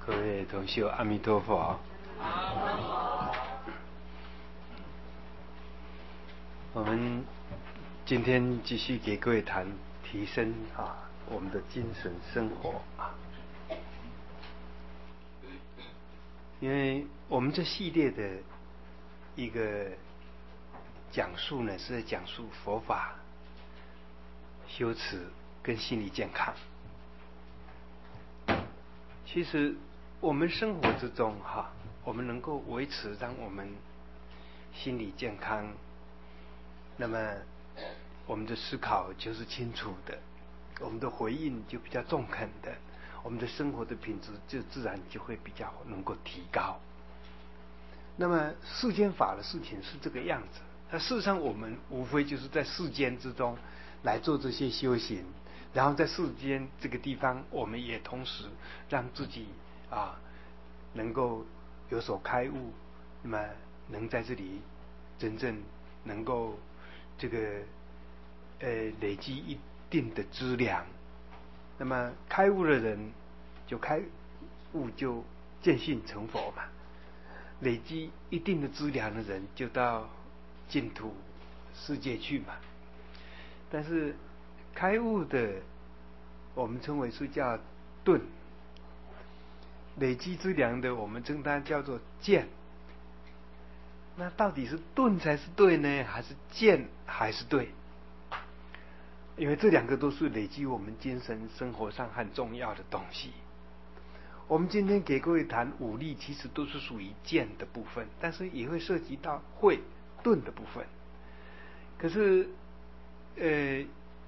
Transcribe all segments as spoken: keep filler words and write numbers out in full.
各位同修，阿弥陀佛。我们今天继续给各位谈提升啊我们的精神生活啊，因为我们这系列的一个讲述呢，是在讲述佛法、修持跟心理健康。其实我们生活之中哈，我们能够维持让我们心理健康，那么我们的思考就是清楚的，我们的回应就比较中肯的，我们的生活的品质就自然就会比较能够提高。那么世间法的事情是这个样子，那事实上我们无非就是在世间之中来做这些修行，然后在世间这个地方，我们也同时让自己啊能够有所开悟，那么能在这里真正能够这个呃累积一定的资粮。那么开悟的人就开悟就见性成佛嘛，累积一定的资粮的人就到净土世界去嘛。但是开悟的我们称为是叫顿，累积资粮的我们称它叫做见。那到底是顿才是对呢，还是见还是对？因为这两个都是累积我们精神生活上很重要的东西。我们今天给各位谈五力，其实都是属于见的部分，但是也会涉及到慧顿的部分。可是呃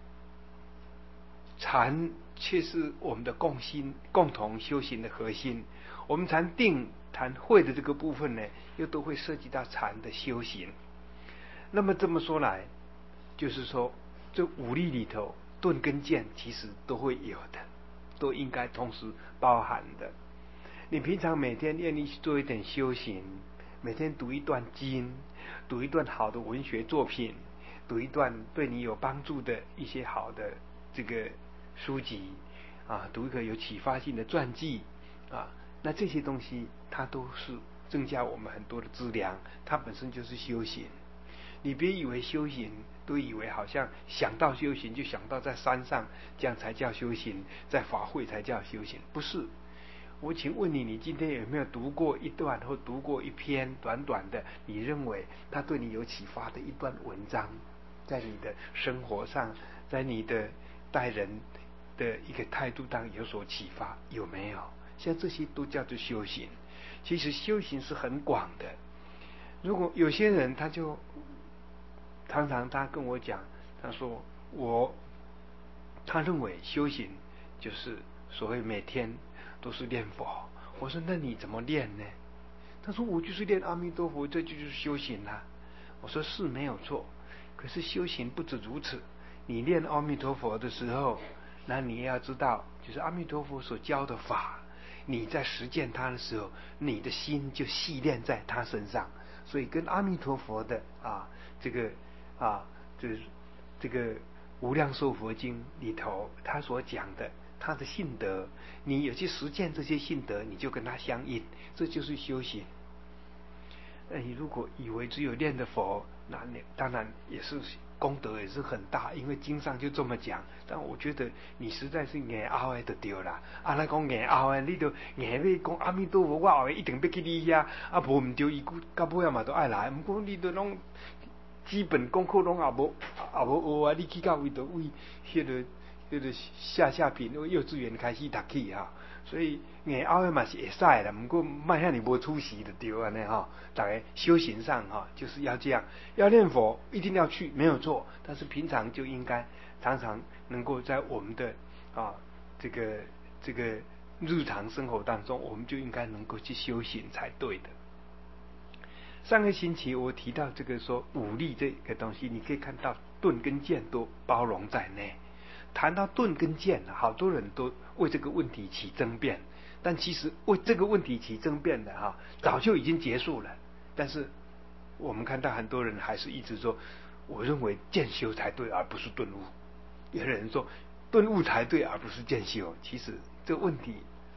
禅却是我们的共心共同修行的核心。我们谈定谈慧的这个部分呢，又都会涉及到禅的修行。那么这么说来，就是说这五力里头，顿跟见其实都会有的，都应该同时包含的。你平常每天愿意去做一点修行，每天读一段经，读一段好的文学作品，读一段对你有帮助的一些好的这个书籍啊，读一个有启发性的传记啊，那这些东西它都是增加我们很多的资粮，它本身就是修行。你别以为修行都以为好像想到修行就想到在山上，这样才叫修行，在法会才叫修行，不是。我请问你，你今天有没有读过一段或读过一篇短短的，你认为它对你有启发的一段文章，在你的生活上，在你的待人的一个态度上有所启发，有没有？像这些都叫做修行。其实修行是很广的。如果有些人他就常常他跟我讲，他说我他认为修行就是所谓每天都是念佛。我说那你怎么念呢？他说我就是念阿弥陀佛，这就是修行啦。我说是没有错，可是修行不止如此。你念阿弥陀佛的时候，那你也要知道，就是阿弥陀佛所教的法，你在实践它的时候，你的心就系炼在他身上。所以跟阿弥陀佛的啊这个啊这个这个无量寿佛经里头他所讲的他的信德，你有去实践这些信德，你就跟他相应，这就是修行。那你如果以为只有念的佛，那你当然也是功德也是很大，因为经上就这么讲。但我觉得你实在是硬拗的就对啦。啊，那讲硬拗的，你就硬要讲阿弥陀佛，我后一定要去你遐，啊，无唔对，伊到尾嘛都爱来。不过你都拢基本功课拢也无也无学啊，你去到位就为迄个迄个下下品幼稚园开始读起哈。所以硬拗的嘛是会使啦，不过卖遐尼无出息的对安尼哈。大概修行上哈，就是要这样，要念佛一定要去，没有错。但是平常就应该常常能够在我们的啊这个这个日常生活当中，我们就应该能够去修行才对的。上个星期我提到这个说武力这个东西，你可以看到顿跟见都包容在内。谈到顿跟见，好多人都为这个问题起争辩，但其实为这个问题起争辩的哈，早就已经结束了。但是我们看到很多人还是一直说，我认为见修才对，而不是顿悟。有的人说顿悟才对，而不是见修。其实这个问题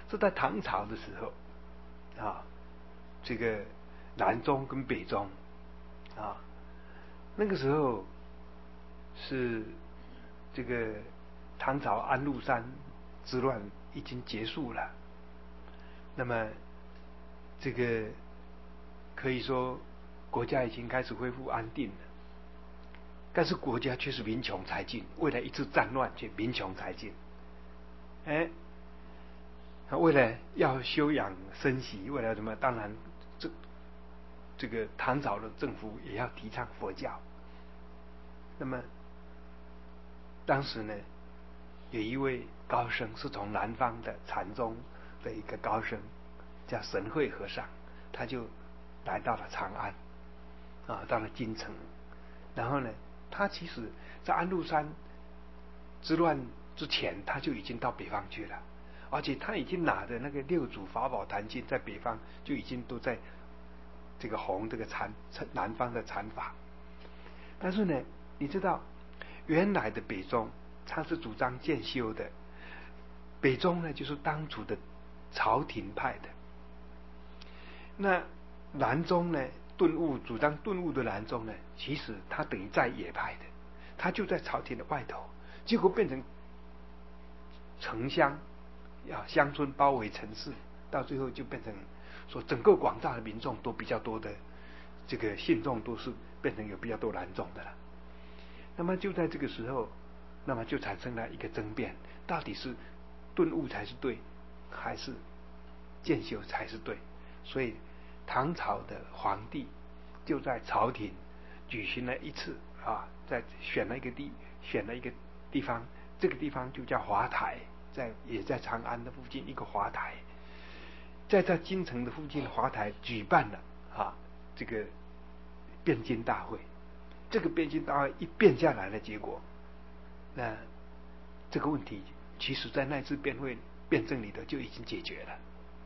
是在唐朝的时候啊，这个南宗跟北宗啊，那个时候是这个唐朝安禄山之乱已经结束了，那么这个可以说国家已经开始恢复安定了，但是国家却是民穷财尽，为了一次战乱却民穷财尽。哎，为了要休养生息，为了什么？当然，这这个唐朝的政府也要提倡佛教。那么当时呢，有一位高僧是从南方的禅宗的一个高僧，叫神会和尚，他就来到了长安，啊，到了京城。然后呢，他其实在安禄山之乱之前，他就已经到北方去了，而且他已经拿着那个六祖法宝坛经，在北方就已经都在这个弘这个禅南方的禅法。但是呢，你知道原来的北宗他是主张渐修的，北宗呢就是当初的朝廷派的，那南宗呢顿悟主张顿悟的南宗呢，其实他等于在野派的，他就在朝廷的外头，结果变成城乡啊乡村包围城市，到最后就变成说整个广大的民众都比较多的这个信众都是变成有比较多南宗的了。那么就在这个时候，那么就产生了一个争辩，到底是顿悟才是对，还是渐修才是对？所以唐朝的皇帝就在朝廷举行了一次啊，在选了一个地，选了一个地方，这个地方就叫华台，在也在长安的附近一个华台，在在京城的附近的华台举办了啊这个辩经大会。这个辩经大会一辩下来的结果，那这个问题其实在那次辩会辩证里头就已经解决了。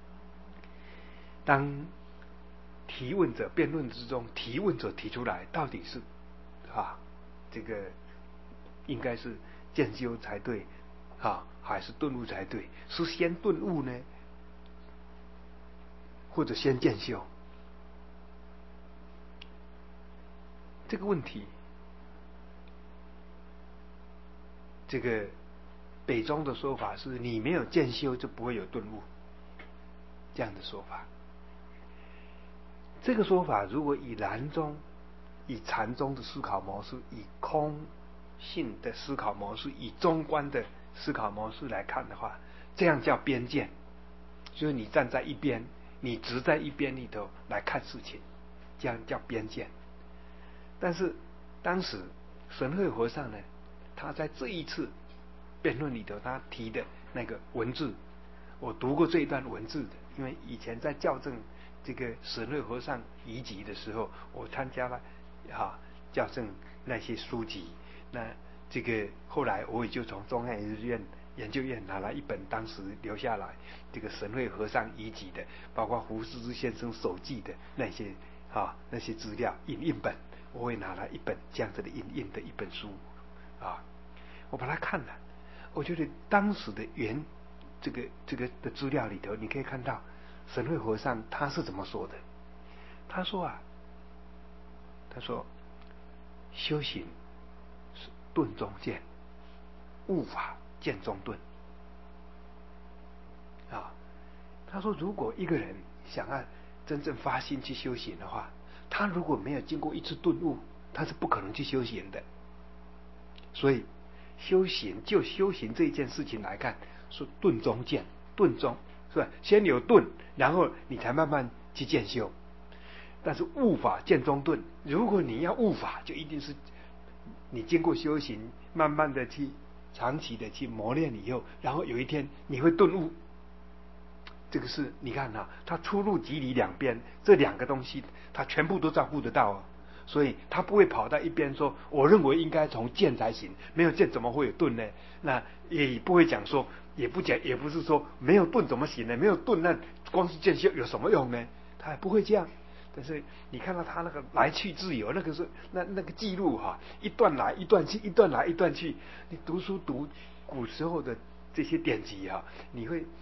当提问者辩论之中，提问者提出来到底是啊这个应该是渐修才对啊，还是顿悟才对？是先顿悟呢，或者先渐修？这个问题，这个北宗的说法是你没有渐修就不会有顿悟，这样的说法。这个说法如果以南宗以禅宗的思考模式，以空性的思考模式，以中观的思考模式来看的话，这样叫边见，就是你站在一边，你只在一边里头来看事情，这样叫边见。但是当时神会和尚呢，他在这一次辩论里头，他提的那个文字，我读过这一段文字的，因为以前在校正这个神会和尚遗集的时候，我参加了啊校正那些书籍。那这个后来我也就从中央研究院研究院拿了一本当时留下来这个神会和尚遗集的，包括胡适之先生手记的那些啊那些资料影印本，我也拿了一本这样子的影印的一本书啊，我把它看了，我觉得当时的原这个这个的资料里头，你可以看到神会和尚他是怎么说的。他说啊，他说修行是顿中见，悟法见中顿啊。他说如果一个人想要真正发心去修行的话，他如果没有经过一次顿悟，他是不可能去修行的。所以修行就修行这一件事情来看，是顿中见，顿中是吧？先有顿，然后你才慢慢去渐修。但是悟法见中顿，如果你要悟法，就一定是你经过修行，慢慢的去长期的去磨练以后，然后有一天你会顿悟。这个是你看啊，他出入即离两边，这两个东西他全部都照顾得到啊。所以他不会跑到一边说我认为应该从见才行，没有见怎么会有顿呢？那也不会讲说，也不讲，也不是说没有顿怎么行呢？没有顿那光是见修有什么用呢？他也不会这样。但是你看到他那个来去自由，那个是那那个记录哈，一段来一段去，一段来一段去。你读书读古时候的这些典籍哈，你会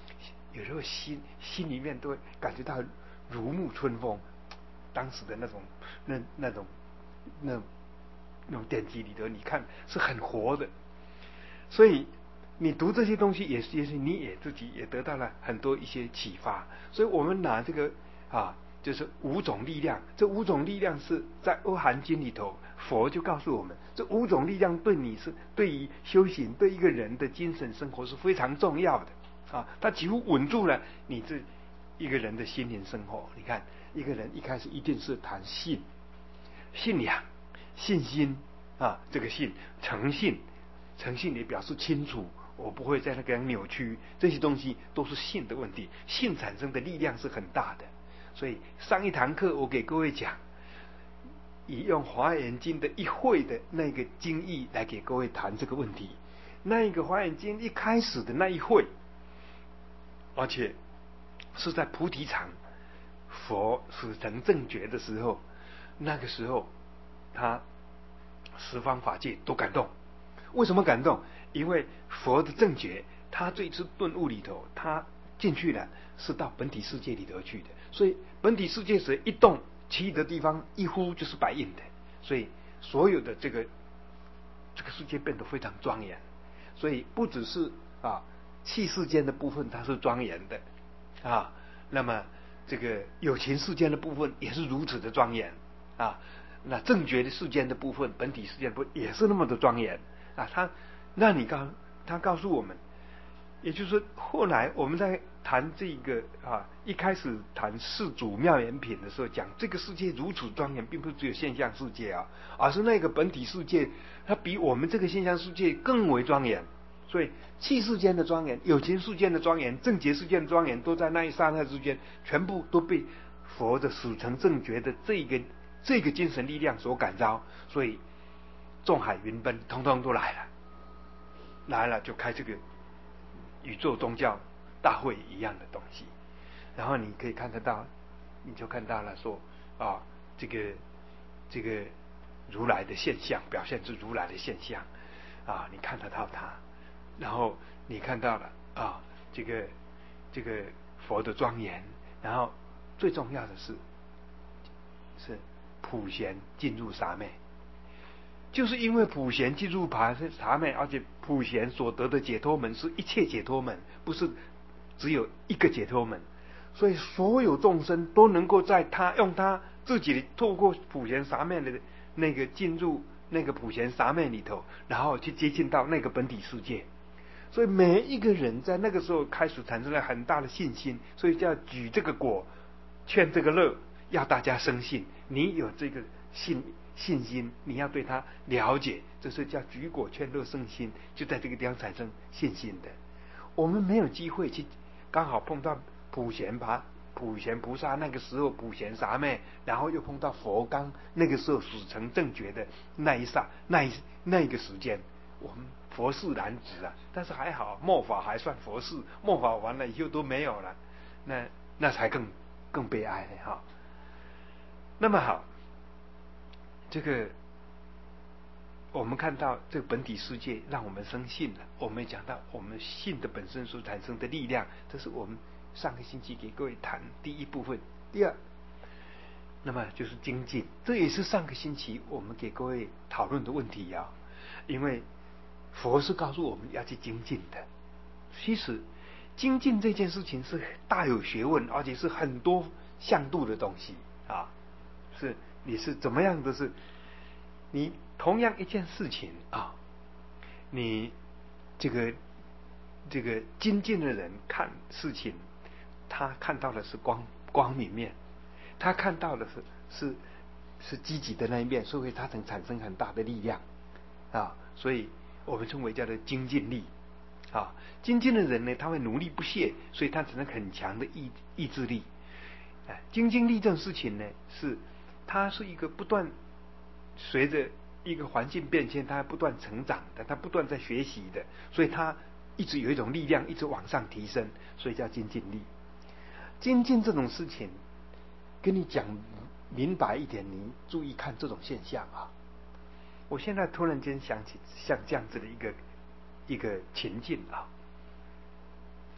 有时候心心里面都会感觉到如沐春风，当时的那种那那种那那种典籍里头，你看是很活的。所以你读这些东西，也是也是你也自己也得到了很多一些启发。所以我们拿这个啊，就是五种力量，这五种力量是在《阿含经》里头，佛就告诉我们，这五种力量对你是对于修行，对一个人的精神生活是非常重要的啊，它几乎稳住了你这一个人的心灵生活。你看，一个人一开始一定是谈信、信仰、信心啊，这个信诚信，诚信也表示清楚，我不会在那个扭曲，这些东西都是信的问题。信产生的力量是很大的。所以上一堂课我给各位讲，以用华严经的一会的那个经义来给各位谈这个问题。那一个华严经一开始的那一会，而且是在菩提场佛使成正觉的时候，那个时候他十方法界都感动。为什么感动？因为佛的正觉，他这一次顿悟里头，他进去了，是到本体世界里头去的。所以本体世界时一动，其余的地方一呼就是白印的。所以所有的这个这个世界变得非常庄严。所以不只是啊气世间的部分它是庄严的啊，那么这个有情世间的部分也是如此的庄严啊。那正觉的世间的部分，本体世间的部分也是那么的庄严啊。他那你告他告诉我们，也就是说，后来我们在谈这个啊，一开始谈四祖妙严品的时候，讲这个世界如此庄严，并不是只有现象世界啊，而是那个本体世界，它比我们这个现象世界更为庄严。所以气世间的庄严、有情世间的庄严、正觉世间的庄严，都在那一刹那之间，全部都被佛的始成正觉的这个这个精神力量所感召。所以众海云奔，通通都来了，来了就开这个宇宙宗教大会一样的东西。然后你可以看得到，你就看到了说啊，这个这个如来的现象，表现出如来的现象啊，你看得到它。然后你看到了啊，这个这个佛的庄严。然后最重要的是是普贤进入沙昧，就是因为普贤进入沙昧，而且普贤所得的解脱门是一切解脱门，不是只有一个解脱门。所以所有众生都能够在他用他自己透过普贤沙昧的那个进入那个普贤沙昧里头，然后去接近到那个本体世界。所以每一个人在那个时候开始产生了很大的信心，所以叫举这个果，劝这个乐，要大家生信。你有这个信信心，你要对他了解，这是叫举果劝乐生心，就在这个地方产生信心的。我们没有机会去刚好碰到普贤吧，普贤菩萨那个时候普贤沙昧，然后又碰到佛刚那个时候始成正觉的那一刹那一那个时间，我们佛事难值啊。但是还好末法还算佛事，末法完了以后都没有了，那那才更更悲哀哈。那么好，这个我们看到这个本体世界让我们生信了。我们讲到我们信的本身所产生的力量，这是我们上个星期给各位谈第一部分。第二，那么就是精进，这也是上个星期我们给各位讨论的问题啊。因为佛是告诉我们要去精进的。其实精进这件事情是大有学问，而且是很多向度的东西啊。是你是怎么样的是，你同样一件事情啊，你这个这个精进的人看事情，他看到的是光光明面，他看到的是是是积极的那一面，所以他能产生很大的力量啊。所以我们称为叫做精进力啊。精进的人呢，他会努力不懈，所以他产生很强的意意志力。哎，精进力这种事情呢，是它是一个不断随着一个环境变迁，它不断成长的，它不断在学习的，所以它一直有一种力量，一直往上提升，所以叫精进力。精进这种事情，跟你讲明白一点，你注意看这种现象啊。我现在突然间想起像这样子的一个一个情境啊，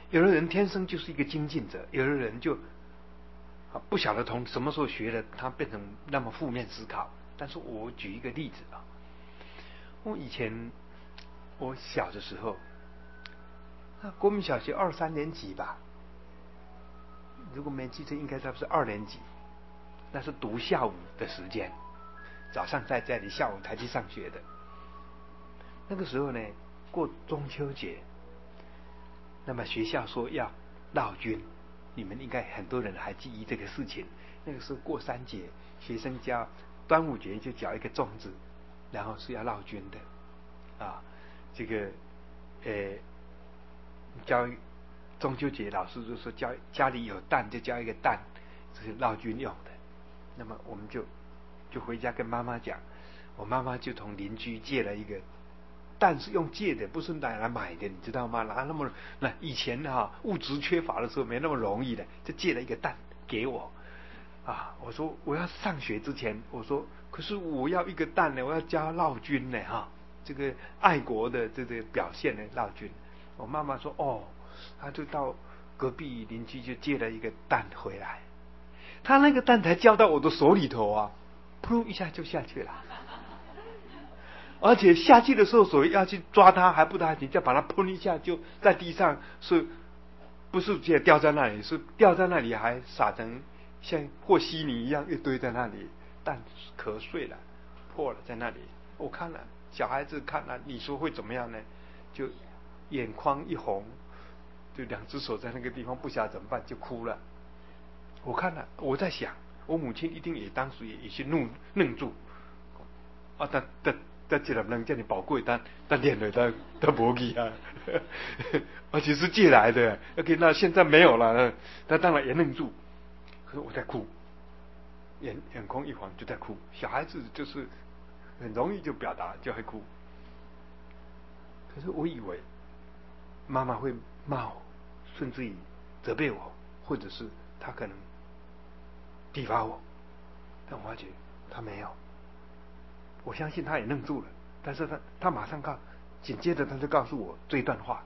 有的人天生就是一个精进者，有的人就不晓得从什么时候学的，他变成那么负面思考。但是我举一个例子啊，我以前我小的时候，国民小学二三年级吧，如果没记错，应该差不多是二年级。那是读下午的时间，早上在这里，下午才去上学的。那个时候呢，过中秋节，那么学校说要绕军，你们应该很多人还记忆这个事情。那个时候过三节，学生交端午节就缴一个粽子，然后是要绕军的啊。这个呃，交中秋节老师就说交家里有蛋就交一个蛋，这是绕军用的。那么我们就就回家跟妈妈讲，我妈妈就从邻居借了一个蛋，是用借的，不是拿来买的，你知道吗？拿那么那以前哈、啊、物质缺乏的时候没那么容易的，就借了一个蛋给我啊。我说我要上学之前，我说可是我要一个蛋呢，我要加绕军呢哈、啊，这个爱国的这个表现呢绕军。我妈妈说哦，她就到隔壁邻居就借了一个蛋回来。他那个蛋才交到我的手里头啊，噗一下就下去了，而且下去的时候手要去抓它还不打紧，再把它砰一下就在地上，是不是直接掉在那里？是掉在那里还撒成像和稀泥一样一堆在那里，蛋壳碎了破了在那里。我看了小孩子看了，你说会怎么样呢？就眼眶一红，就两只手在那个地方不晓得怎么办，就哭了。我看了，我在想，我母亲一定也当时也也是愣愣住，啊，但但但这粒人这么宝贵，但但连了他他不给啊，而且是借来的，OK， 那现在没有了，他当然也愣住，可是我在哭，眼眼眶一红就在哭，小孩子就是很容易就表达就会哭，可是我以为妈妈会骂我，甚至于责备我，或者是他可能体罚我，但我发觉他没有，我相信他也愣住了，但是他他马上告，紧接着他就告诉我这一段话，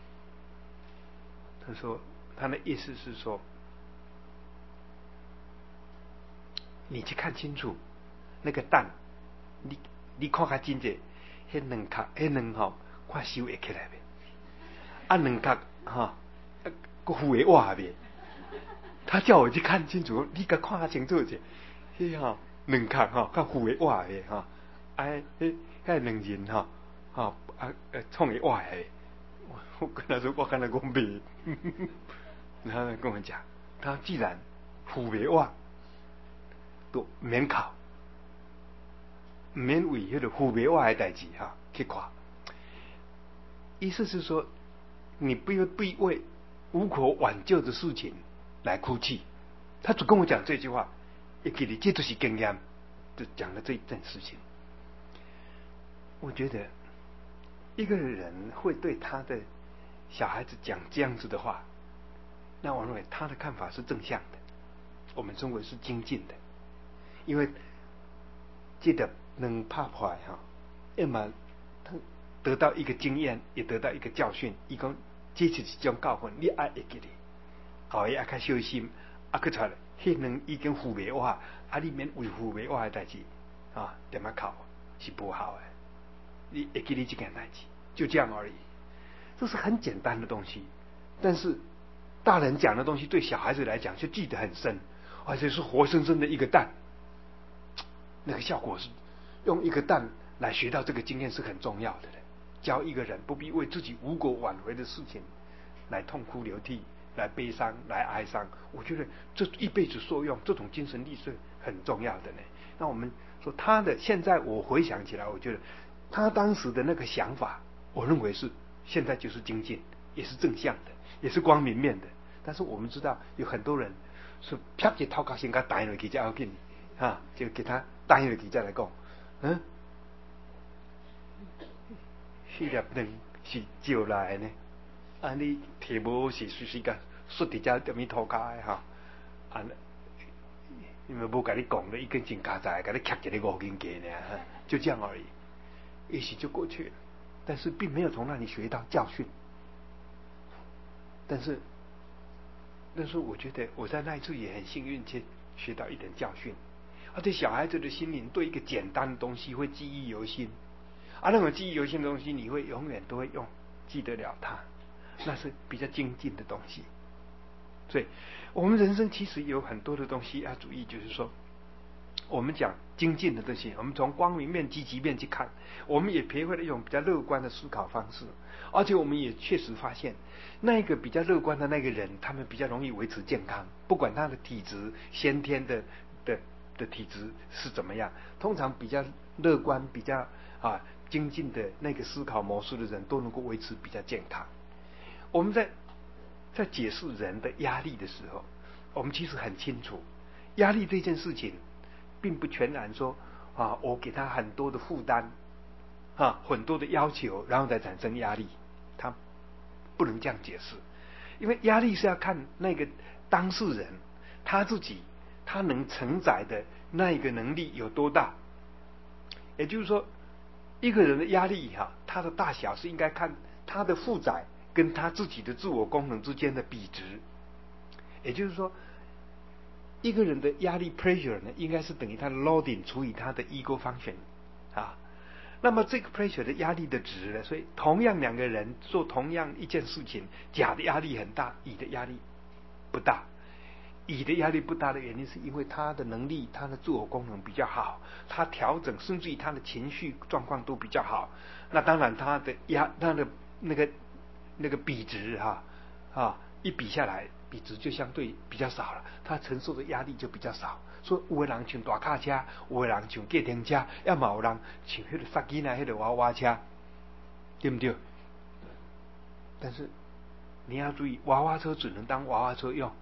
他说他的意思是说，你去看清楚那个蛋，你你看看真济，那两壳那两吼，看收会起来没？啊两壳哈，个腐会活没？他叫我去看清楚，你甲看清楚者，迄吼两壳吼，较腐会活的哈，哎，迄迄两人哈，哈啊呃创会活的，我我跟他说我跟他讲没，然后他跟我讲，他既然腐会活，都免考，免为迄个腐会活的代志哈去看，意思是说，你不要必为无可挽救的事情来哭泣。他只跟我讲这句话，也给你这就是经验，就讲了这一件事情。我觉得一个人会对他的小孩子讲这样子的话，那我认为他的看法是正向的，我们中国是精进的，因为记得能怕坏哈，要么他得到一个经验，也得到一个教训。伊讲这是一种教训，你爱会记哩，后日爱较小心，啊，去出来，迄两已经腐袂活，啊，你免为腐袂活的代志啊，点么考是不好的。你会记哩这件代志，就这样而已。这是很简单的东西，但是大人讲的东西对小孩子来讲就记得很深，而且是活生生的一个蛋。那个效果是用一个蛋来学到这个经验是很重要的。教一个人不必为自己无果挽回的事情来痛哭流涕，来悲伤，来哀伤。我觉得这一辈子受用，这种精神力是很重要的呢。那我们说他的，现在我回想起来，我觉得他当时的那个想法，我认为是现在就是精进，也是正向的，也是光明面的。但是我们知道有很多人是啪一头壳先给他带落去才要紧啊，就给他带落去再来讲，嗯。迄粒卵是招来的呢，啊！你摕无是随时甲摔伫遮踮喺涂骹的哈，啊！因为无甲你讲的，已经真加在，甲你夹一个五斤鸡呢，就这样而已，也许就过去了。但是并没有从那里学到教训。 但是，但是我觉得我在那一次也很幸运，去学到一点教训。而且小孩子的心灵对一个简单的东西会记忆犹新，啊，那种记忆犹新的东西，你会永远都会用，记得了它，那是比较精进的东西。所以，我们人生其实有很多的东西要注意，就是说，我们讲精进的东西，我们从光明面、积极面去看，我们也学会了一种比较乐观的思考方式，而且我们也确实发现，那个比较乐观的那个人，他们比较容易维持健康，不管他的体质先天的的的体质是怎么样，通常比较乐观、比较啊精进的那个思考模式的人，都能够维持比较健康。我们在在解释人的压力的时候，我们其实很清楚，压力这件事情，并不全然说啊，我给他很多的负担，啊，很多的要求，然后再产生压力，他不能这样解释，因为压力是要看那个当事人他自己他能承载的那一个能力有多大。也就是说，一个人的压力哈、啊，它的大小是应该看他的负载跟他自己的自我功能之间的比值。也就是说，一个人的压力 pressure 呢，应该是等于他的 loading 除以他的 ego function 啊。那么这个 pressure 的压力的值呢，所以同样两个人做同样一件事情，甲的压力很大，乙的压力不大。乙的压力不大的原因，是因为他的能力、他的自我功能比较好，他调整甚至于他的情绪状况都比较好。那当然，他的压、他的那个那个比值哈啊，一比下来，比值就相对比较少了，他承受的压力就比较少。所以有的人像大卡车，有的人像计程车，要么有人像那个杀鸡那那个娃娃车，对不对？但是你要注意，娃娃车只能当娃娃车用。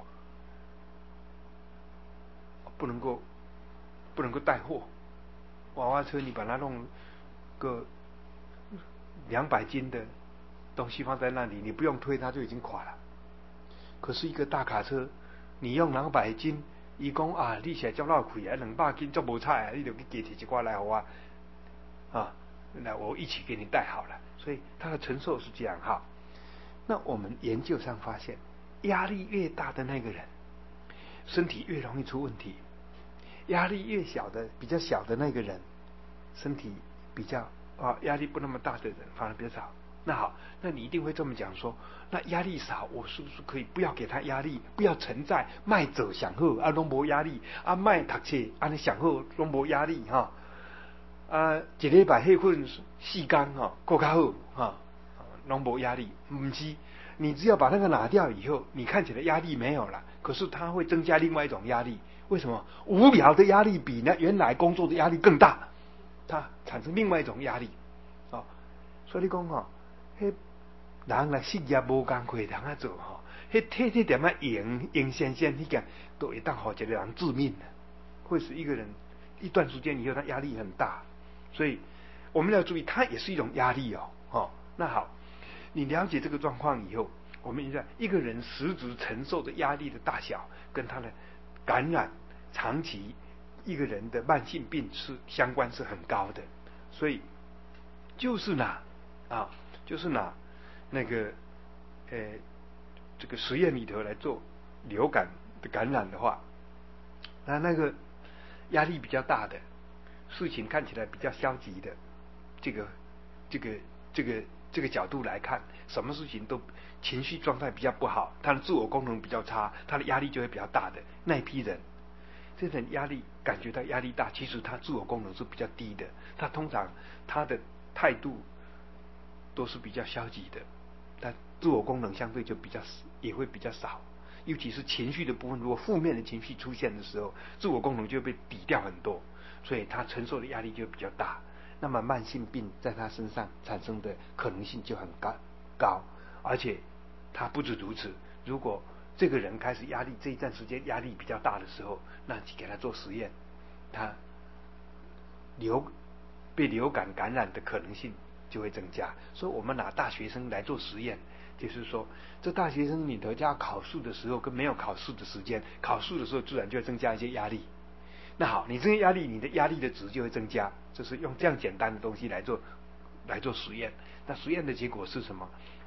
不能够不能够带货，娃娃车你把它弄个两百斤的东西放在那里，你不用推它就已经垮了。可是一个大卡车，你用两百斤，伊讲啊，你现在接老亏啊，两百斤做无菜啊，你就去加提一挂来给我啊，那我一起给你带好了。所以它的承受是这样哈。那我们研究上发现，压力越大的那个人，身体越容易出问题。压力越小的、比较小的那个人，身体比较啊压力不那么大的人反而比较少。那好，那你一定会这么讲说，那压力少，我是不是可以不要给他压力，不要承载，卖走享好啊，拢无压力啊，卖读册啊，你享好拢无压力哈啊，一礼拜休困四天哈，够较好哈，拢无压力，不是。你只要把那个拿掉以后，你看起来压力没有了，可是它会增加另外一种压力。为什么？无聊的压力比那原来工作的压力更大，它产生另外一种压力啊、哦。所以你讲哈，迄人来事业无工课，人啊做哈，迄天天点啊赢赢先生迄件，都会当好一个人致命的，会使一个人一段时间以后他压力很大。所以我们要注意，它也是一种压力哦。哦，那好。你了解这个状况以后，我们现在一个人实质承受的压力的大小，跟他的感染长期一个人的慢性病是相关是很高的。所以就是拿啊，就是拿那个呃这个实验里头来做流感的感染的话，那那个压力比较大的，事情看起来比较消极的，这个这个这个。这个角度来看，什么事情都情绪状态比较不好，他的自我功能比较差，他的压力就会比较大的那一批人，这种压力感觉到压力大，其实他自我功能是比较低的，他通常他的态度都是比较消极的，他自我功能相对就比较也会比较少，尤其是情绪的部分，如果负面的情绪出现的时候，自我功能就会被抵掉很多，所以他承受的压力就比较大。那么慢性病在他身上产生的可能性就很高高，而且他不止如此，如果这个人开始压力这一段时间压力比较大的时候，那就给他做实验，他流被流感感染的可能性就会增加。所以我们拿大学生来做实验，就是说这大学生里头要考试的时候跟没有考试的时间，考试的时候自然就会增加一些压力。那好，你这些压力，你的压力的值就会增加，就是用这样简单的东西来做来做实验。那实验的结果是什么？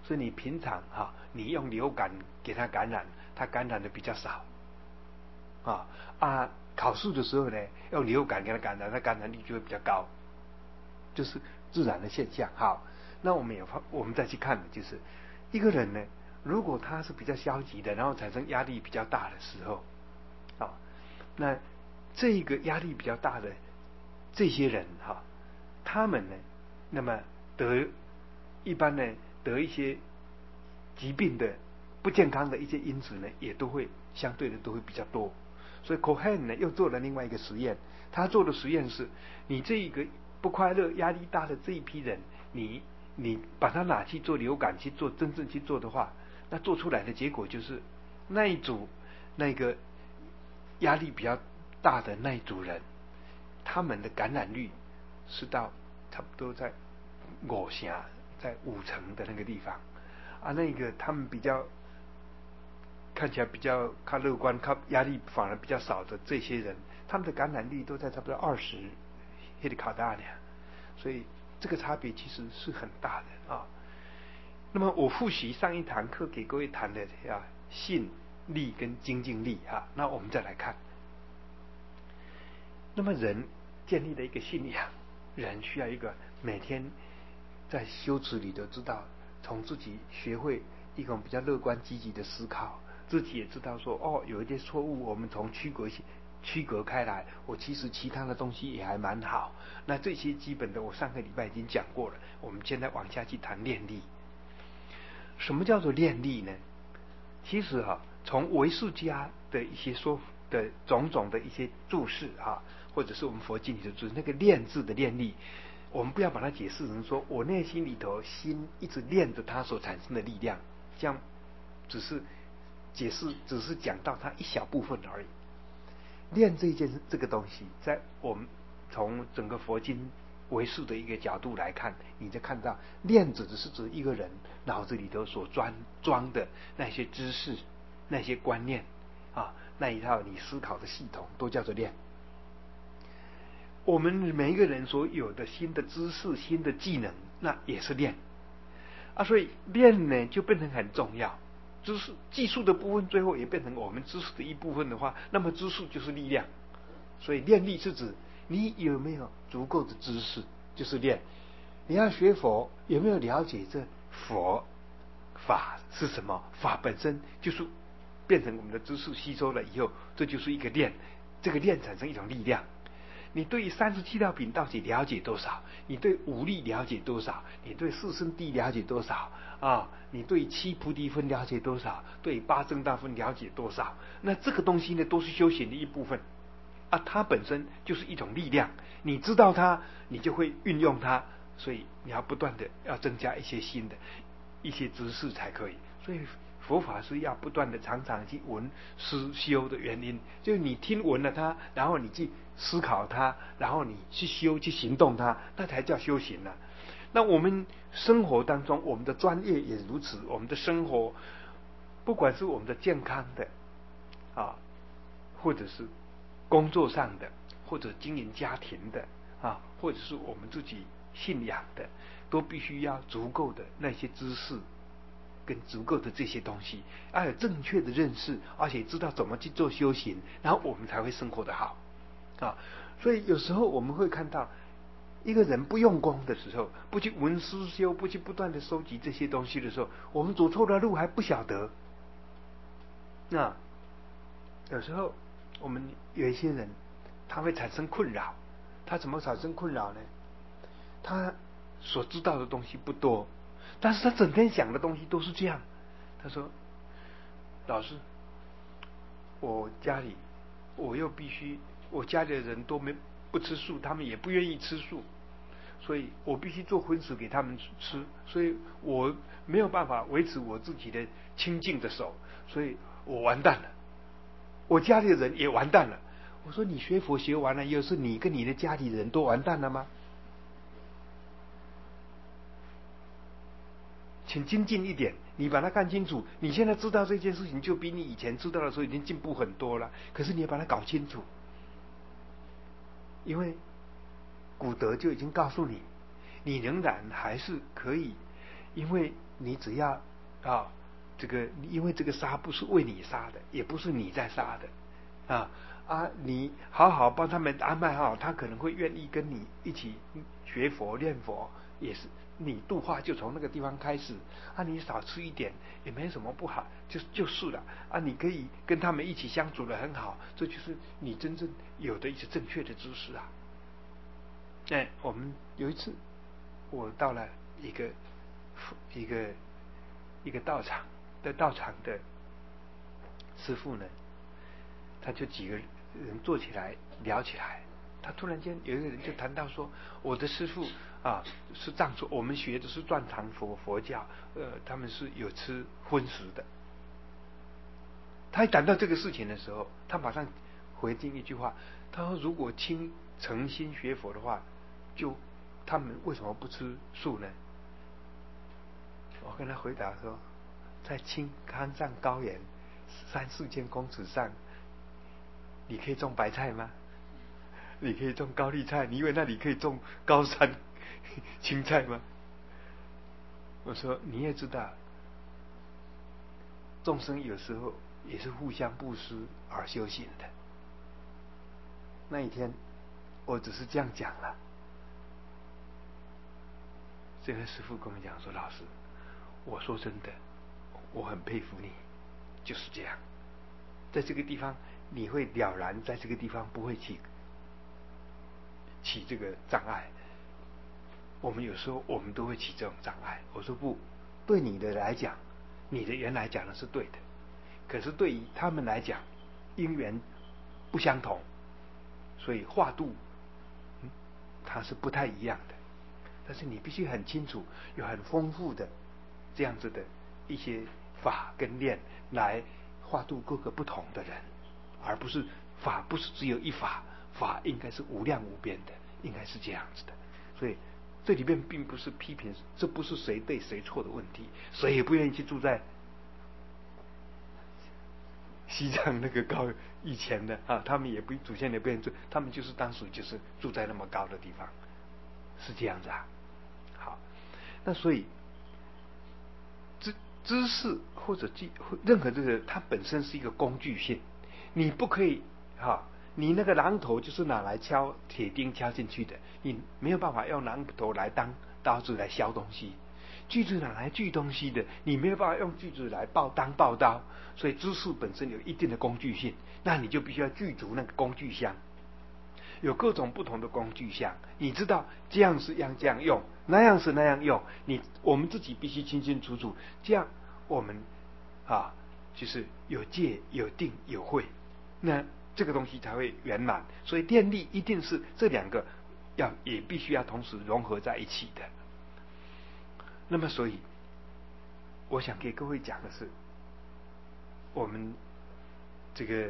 所以你平常哈，你用流感给他感染，他感染的比较少。啊啊，考试的时候呢，用流感给他感染，他感染率就会比较高，这是自然的现象。好，那我们也我们再去看，就是一个人呢，如果他是比较消极的，然后产生压力比较大的时候，啊，那这个压力比较大的这些人哈，他们呢，那么得一般呢得一些疾病的不健康的一些因子呢，也都会相对的都会比较多。所以 Cohen 呢又做了另外一个实验，他做的实验是，你这一个不快乐、压力大的这一批人，你你把他拿去做流感去做真正去做的话，那做出来的结果就是那一组那个压力比较大的那一组人，他们的感染率是到差不多在五成，在五成的那个地方啊，那个他们比较看起来比较靠乐观、靠压力反而比较少的这些人，他们的感染率都在差不多二十黑的卡大呢，所以这个差别其实是很大的啊。那么我复习上一堂课给各位谈的啊，信力跟精进力啊，那我们再来看。那么人建立了一个信仰，人需要一个每天在修持里头知道，从自己学会一种比较乐观积极的思考，自己也知道说哦，有一些错误我们从区隔区隔开来，我其实其他的东西也还蛮好。那这些基本的我上个礼拜已经讲过了，我们现在往下去谈练力。什么叫做练力呢？其实哈、啊，从唯识家的一些说的种种的一些注释啊，或者是我们佛经里的注释，那个练字的练力，我们不要把它解释成说我内心里头心一直练着它所产生的力量，这样只是解释，只是讲到它一小部分而已。练这一件这个东西，在我们从整个佛经唯识的一个角度来看，你就看到练指的是指一个人脑子里头所装装的那些知识、那些观念啊，那一套你思考的系统，都叫做练。我们每一个人所有的新的知识、新的技能，那也是练啊，所以练呢就变成很重要。知识技术的部分最后也变成我们知识的一部分的话，那么知识就是力量。所以练力是指你有没有足够的知识，就是练。你要学佛，有没有了解这佛法是什么？法本身就是变成我们的知识，吸收了以后，这就是一个练。这个练产生一种力量。你对三十七道品到底了解多少？你对五力了解多少？你对四圣谛了解多少？啊，你对七菩提分了解多少？对八正道分了解多少？那这个东西呢，都是修行的一部分啊，它本身就是一种力量。你知道它，你就会运用它，所以你要不断的要增加一些新的一些知识才可以。所以佛法是要不断的常常去闻思修的原因，就是你听闻了它，然后你去思考它，然后你去修去行动它，那才叫修行呢、啊。那我们生活当中，我们的专业也如此，我们的生活，不管是我们的健康的啊，或者是工作上的，或者经营家庭的啊，或者是我们自己信仰的，都必须要足够的那些知识跟足够的这些东西，要有正确的认识，而且知道怎么去做修行，然后我们才会生活得好啊。所以有时候我们会看到一个人不用功的时候，不去闻思修，不去不断的收集这些东西的时候，我们走错了路还不晓得。那有时候我们有一些人他会产生困扰，他怎么产生困扰呢？他所知道的东西不多，但是他整天想的东西都是这样。他说：“老师，我家里我又必须，我家里的人都没不吃素，他们也不愿意吃素，所以我必须做荤食给他们吃，所以我没有办法维持我自己的清净的手，所以我完蛋了，我家里的人也完蛋了。”我说：“你学佛学完了，又是你跟你的家里人都完蛋了吗？请精进一点，你把它看清楚。你现在知道这件事情，就比你以前知道的时候已经进步很多了。可是你要把它搞清楚，因为古德就已经告诉你，你仍然还是可以，因为你只要啊，这个因为这个杀不是为你杀的，也不是你在杀的啊啊，你好好帮他们安排好，他可能会愿意跟你一起学佛念佛，也是你度化就从那个地方开始啊，你少吃一点也没什么不好，就就是了啊，你可以跟他们一起相处的很好，这就是你真正有的一些正确的知识啊。哎，我们有一次我到了一个一个一个道场的道场的师父呢，他就几个人坐起来聊起来，他突然间有一个人就谈到说，我的师父啊是藏传，我们学的是藏传佛佛教，呃，他们是有吃荤食的。他一谈到这个事情的时候，他马上回敬一句话，他说：“如果亲诚心学佛的话，就他们为什么不吃素呢？”我跟他回答说，在青康藏高原三四千公尺上，你可以种白菜吗？你可以种高丽菜？你以为那里可以种高山青菜吗？我说你也知道，众生有时候也是互相布施而修行的。那一天我只是这样讲了，这个师父跟我们讲说，老师，我说真的，我很佩服你，就是这样，在这个地方你会了然，在这个地方不会起起这个障碍。我们有时候我们都会起这种障碍。我说不，对你的来讲，你的原来讲的是对的，可是对于他们来讲，因缘不相同，所以化度嗯它是不太一样的。但是你必须很清楚，有很丰富的这样子的一些法跟念来化度各个不同的人，而不是法不是只有一法，法应该是无量无边的，应该是这样子的。所以这里面并不是批评，这不是谁对谁错的问题，谁也不愿意去住在西藏那个高以前的啊，他们也不祖先也不愿意住，他们就是当时就是住在那么高的地方，是这样子啊。好，那所以知知识或者记任何这个，它本身是一个工具性，你不可以哈，你那个榔头就是拿来敲铁钉敲进去的，你没有办法用榔头来当刀子来削东西。锯子拿来锯东西的，你没有办法用锯子来爆当爆刀，所以知识本身有一定的工具性，那你就必须要具足那个工具箱。有各种不同的工具箱，你知道这样是要这样用，那样是那样用，你我们自己必须清清楚楚，这样我们啊就是有戒有定有慧，那这个东西才会圆满。所以电力一定是这两个要也必须要同时融合在一起的。那么所以我想给各位讲的是，我们这个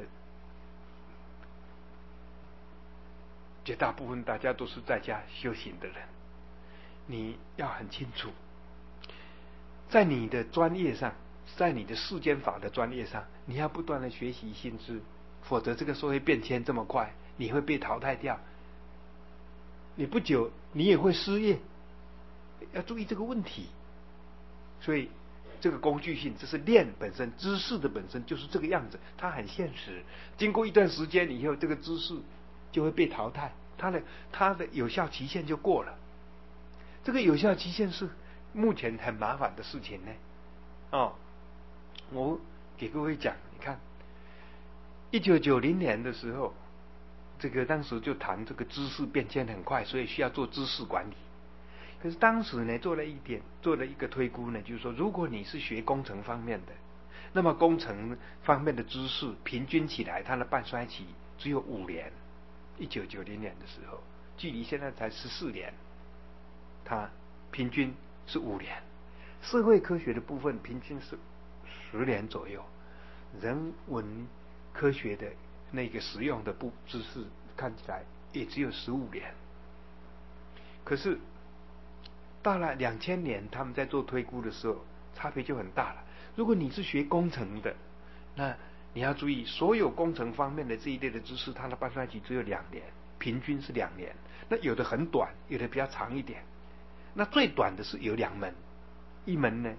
绝大部分大家都是在家修行的人，你要很清楚，在你的专业上，在你的世间法的专业上，你要不断的学习新知，否则这个社会变迁这么快，你会被淘汰掉，你不久你也会失业，要注意这个问题。所以这个工具性，这是练本身，知识的本身就是这个样子，它很现实。经过一段时间以后，这个知识就会被淘汰，它的它的有效期限就过了。这个有效期限是目前很麻烦的事情呢。哦，我给各位讲，你看，一九九零年的时候，这个当时就谈这个知识变迁很快，所以需要做知识管理。可是当时呢，做了一点，做了一个推估呢，就是说，如果你是学工程方面的，那么工程方面的知识平均起来，它的半衰期只有五年。一九九零年的时候，距离现在才十四年，它平均是五年。社会科学的部分平均是十年左右，人文科学的那个实用的不知识看起来也只有十五年。可是到了两千年，他们在做推估的时候，差别就很大了。如果你是学工程的，那你要注意，所有工程方面的这一类的知识，它的半衰期只有两年，平均是两年。那有的很短，有的比较长一点。那最短的是有两门，一门呢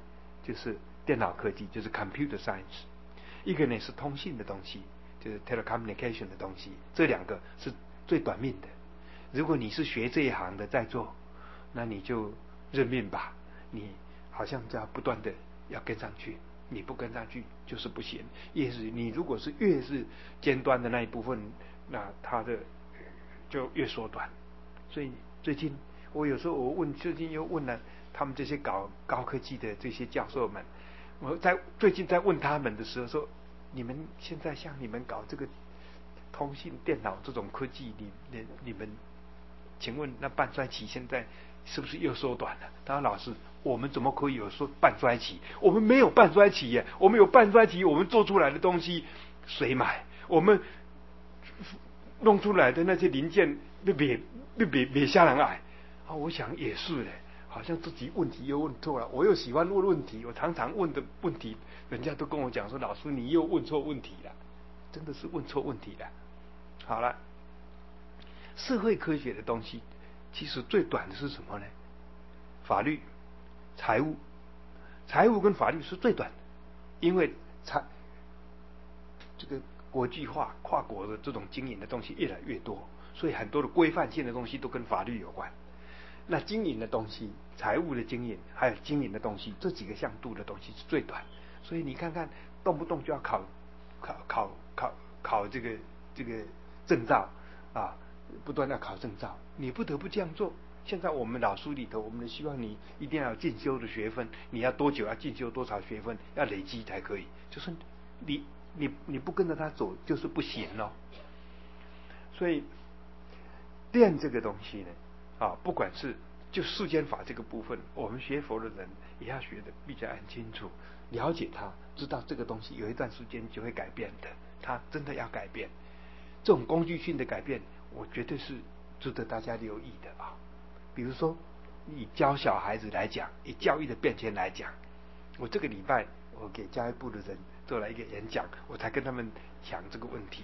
就是电脑科技，就是 computer science， 一个呢是通信的东西，就是 telecommunication 的东西，这两个是最短命的。如果你是学这一行的在做，那你就认命吧，你好像就要不断的要跟上去，你不跟上去就是不行。越是你如果是越是尖端的那一部分，那它的就越缩短。所以最近我有时候我问，最近又问了他们这些搞高科技的这些教授们，我在最近在问他们的时候说，你们现在像你们搞这个通信电脑这种科技，你你你们请问那半衰期现在是不是又缩短了？他说老师，我们怎么可以有说半衰期？我们没有半衰期耶，我们有半衰期，我们做出来的东西谁买？我们弄出来的那些零件别别别别别下人买啊！我想也是嘞，好像自己问题又问错了。我又喜欢问问题，我常常问的问题，人家都跟我讲说，老师你又问错问题了，真的是问错问题了。好了，社会科学的东西其实最短的是什么呢？法律、财务，财务跟法律是最短的，因为财这个国际化、跨国的这种经营的东西越来越多，所以很多的规范性的东西都跟法律有关。那经营的东西、财务的经营，还有经营的东西，这几个向度的东西是最短。所以你看看，动不动就要考考考考考这个这个证照啊，不断要考证照，你不得不这样做。现在我们老书里头，我们希望你一定要有进修的学分，你要多久要进修多少学分，要累积才可以。就是你你你不跟着他走，就是不行哦。所以电这个东西呢，啊，不管是就世间法这个部分，我们学佛的人也要学的比较很清楚，了解它，知道这个东西有一段时间就会改变的，它真的要改变。这种工具性的改变，我绝对是值得大家留意的啊。比如说，以教小孩子来讲，以教育的变迁来讲，我这个礼拜我给教育部的人做了一个演讲，我才跟他们讲这个问题。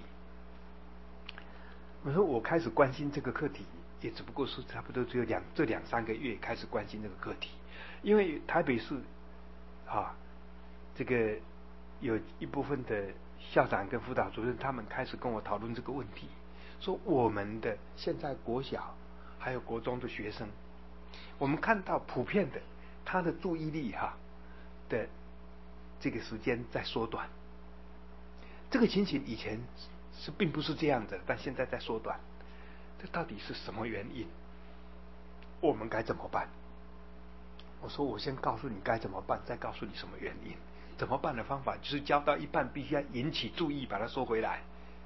我说我开始关心这个课题，也只不过是差不多只有两这两三个月开始关心这个课题，因为台北市啊，这个有一部分的校长跟辅导主任，他们开始跟我讨论这个问题，说我们的现在国小还有国中的学生，我们看到普遍的他的注意力哈的这个时间在缩短，这个情形以前是并不是这样的，但现在在缩短，这到底是什么原因？我们该怎么办？我说我先告诉你该怎么办，再告诉你什么原因。怎么办的方法就是教到一半必须要引起注意，把它收回来。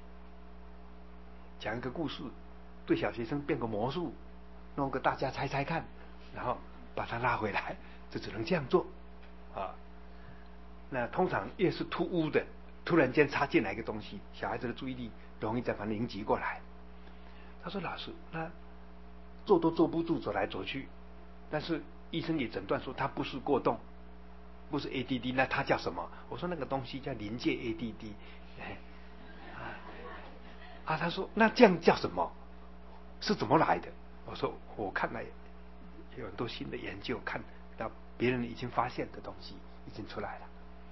讲一个故事，对小学生变个魔术，弄个大家猜猜看，然后把它拉回来，这只能这样做啊。那通常越是突兀的，突然间插进来一个东西，小孩子的注意力容易再把它凝集过来。他说：“老师，那坐都坐不住，走来走去，但是医生也诊断说他不是过动，不是 A D D， 那他叫什么？”我说：“那个东西叫临界 A D D。”哎，啊，他说：“那这样叫什么？是怎么来的？”我说：“我看来有很多新的研究，看到别人已经发现的东西已经出来了。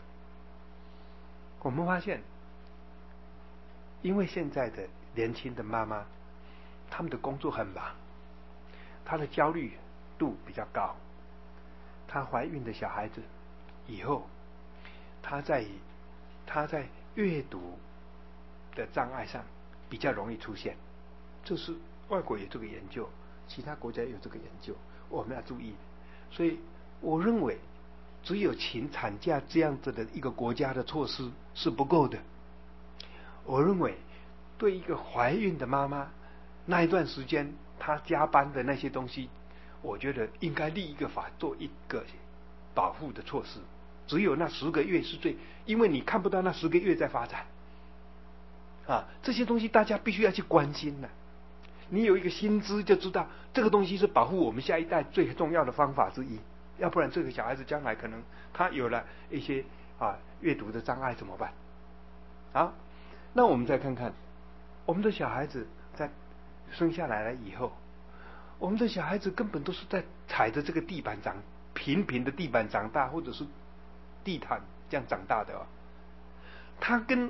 我们发现，因为现在的年轻的妈妈，他们的工作很忙，她的焦虑度比较高。她怀孕的小孩子以后，她在她在阅读的障碍上比较容易出现，这是外国有这个研究，其他国家有这个研究，我们要注意。所以我认为，只有请产假这样子的一个国家的措施是不够的。我认为，对一个怀孕的妈妈，那一段时间她加班的那些东西，我觉得应该立一个法，做一个保护的措施。只有那十个月是最，因为你看不到那十个月在发展啊，这些东西大家必须要去关心的。你有一个薪资，就知道这个东西是保护我们下一代最重要的方法之一。要不然，这个小孩子将来可能他有了一些啊阅读的障碍怎么办？好，那我们再看看我们的小孩子在生下来了以后，我们的小孩子根本都是在踩着这个地板长平平的地板长大，或者是地毯这样长大的哦。他跟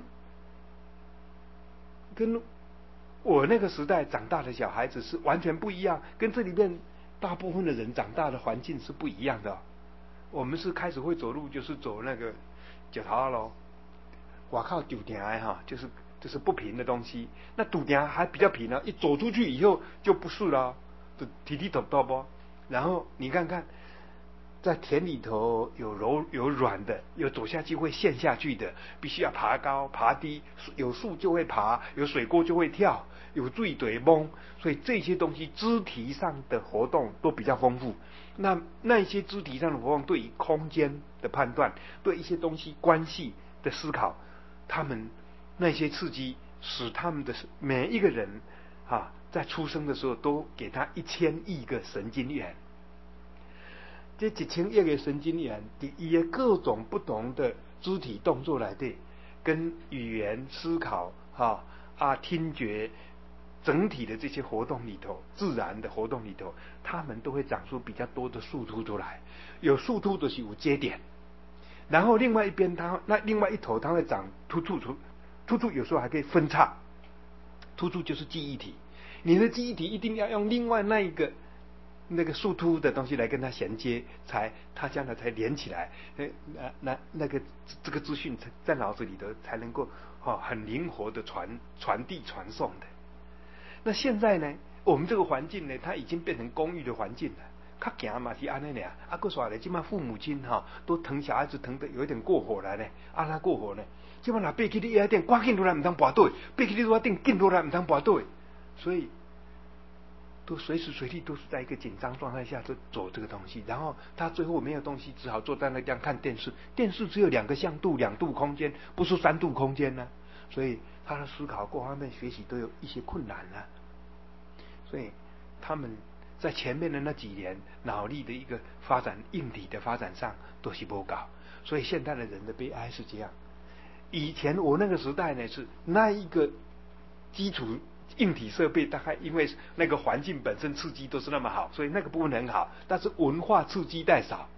跟我那个时代长大的小孩子是完全不一样，跟这里面大部分的人长大的环境是不一样的哦。我们是开始会走路，就是走那个脚踏咯，我靠丢点哎哈，就是就是不平的东西。那堵点还比较平啊，一走出去以后就不是了，就提提抖抖不。然后你看看，在田里头有柔有软的，有走下去会陷下去的，必须要爬高爬低，有树就会爬，有水沟就会跳，有坠怼蒙，所以这些东西肢体上的活动都比较丰富。那那一些肢体上的活动对于空间的判断，对一些东西关系的思考，他们那些刺激使他们的每一个人啊，在出生的时候都给他一千亿个神经元。这一千亿个神经元，在伊的各种不同的肢体动作来对，跟语言、思考、哈啊听觉整体的这些活动里头，自然的活动里头，他们都会长出比较多的树突出来。有树突就是有接点，然后另外一边它那另外一头它会长突突出，突出有时候还可以分叉。突出就是记忆体，你的记忆体一定要用另外那一个那个树突的东西来跟它衔接，才它将来才连起来。那那那个这个资讯在脑子里头才能够哦很灵活的传传递传送的。那现在呢，我们这个环境呢，它已经变成公寓的环境了。较行嘛是安尼俩，啊，搁说咧，即马父母亲哈、哦、都疼小孩子疼得有一点过火来呢，啊，那过火呢？即马若爬去你椅顶，赶紧落来唔通跋倒，爬去你桌顶，紧落来唔通跋倒，所以都随时随地都是在一个紧张状态下在走这个东西。然后他最后没有东西，只好坐在那地方看电视。电视只有两个向度、两度空间，不是三度空间呢、啊，所以他的思考各方面学习都有一些困难啊。所以他们在前面的那几年脑力的一个发展，硬体的发展上都是不搞，所以现代的人的悲哀是这样。以前我那个时代呢，是那一个基础硬体设备大概因为那个环境本身刺激都是那么好，所以那个部分很好，但是文化刺激太少，